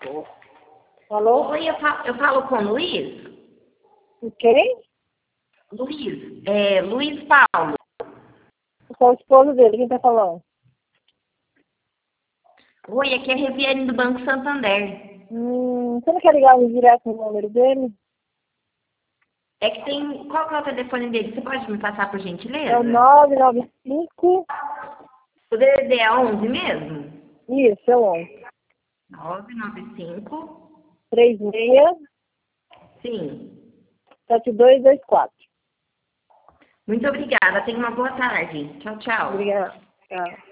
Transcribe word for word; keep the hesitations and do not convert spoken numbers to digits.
Alô? Oi, eu falo, eu falo com o Luiz? Quem? Luiz, é, Luiz Paulo. Sou o esposo dele, quem tá falando? Oi, aqui é a Reviane do Banco Santander. Hum, você não quer ligar direto no número dele? É que tem... Qual que é o telefone dele? Você pode me passar, por É o gentileza? nove nove cinco. O D D D é onze mesmo? Isso, é o onze. nove nove cinco. três seis Sim. sete dois dois quatro. Muito obrigada. Tenha uma boa tarde. Tchau, tchau. Obrigada. Tchau.